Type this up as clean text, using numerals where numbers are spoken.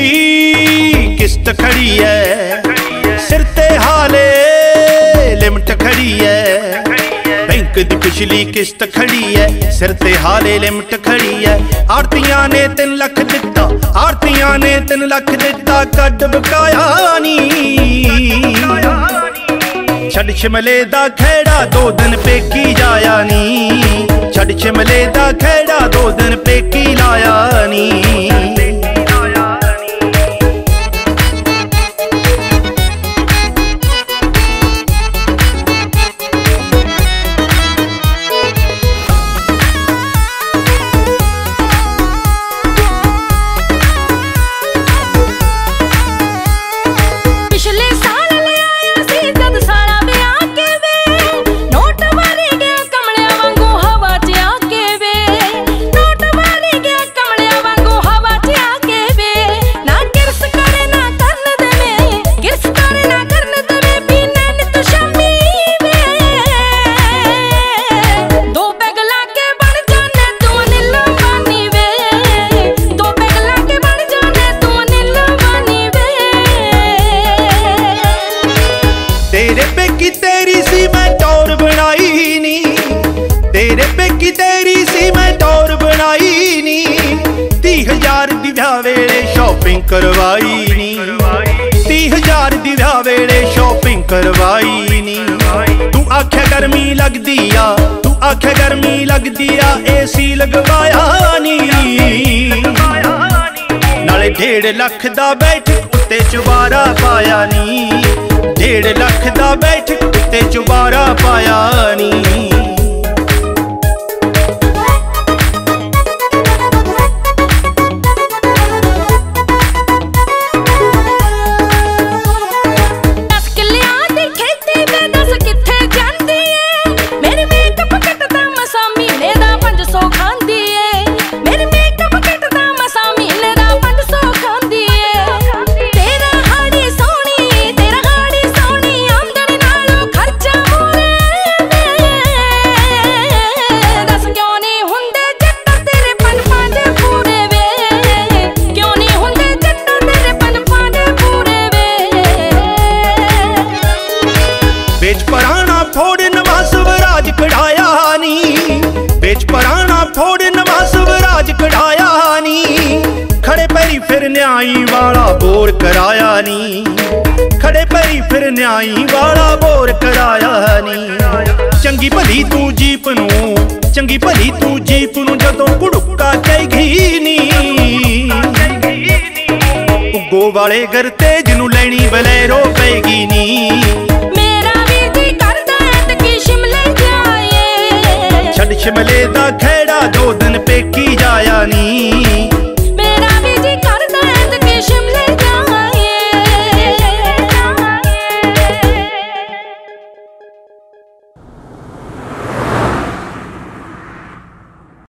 किस्त खड़ी है सिर ते हाले लिमट खड़ी है। बैंक दी पिछली किस्त खड़ी है सिर ते हाले लिमट खड़ी है। आड़तियां ने 3 लाख दिता, आड़तियां ने 3 लाख दिता, कड बकाया नी। छड़ शिमले दा खेड़ा 2 दिन पेकी जाया नी। छड़ शिमले दा खेड़ा 2 दिन पेकी लाया नी। तेरे पेकी तेरी सी मैं टौर बनाई नी। तेरे पेकी तेरी सी मैं टौर बनाई नी। 30,000 दी ब्याह वेले शॉपिंग करवाई नी। 30,000 दी ब्याह वेले शॉपिंग करवाई नी। तू आख्या गर्मी लगदी आ, तू आख्या गर्मी लगदी आ, AC लगवाया नी। नाले 1.5 लाख दा बैठक उत्ते चुबारा पाया नी। 1.5 लाख दा बैठक उत्ते चुबारा पाया नी। बेच पराना फोड़ नवा स्वराज कढ़ाया नी। बेच पराना फोड़ नवा स्वराज कढ़ाया नी। खड़े पैरी फिर न्याई वाला बोर कराया नी। खड़े पैरी फिर न्याई वाला बोर कराया नी। चंगी भली तू जीप नू, चंगी भली तू जीप नू जदों कुड़ुक्का कहेगी नी। उगो वाले घर ते जिनू लैनी बलैरो पेगी नी।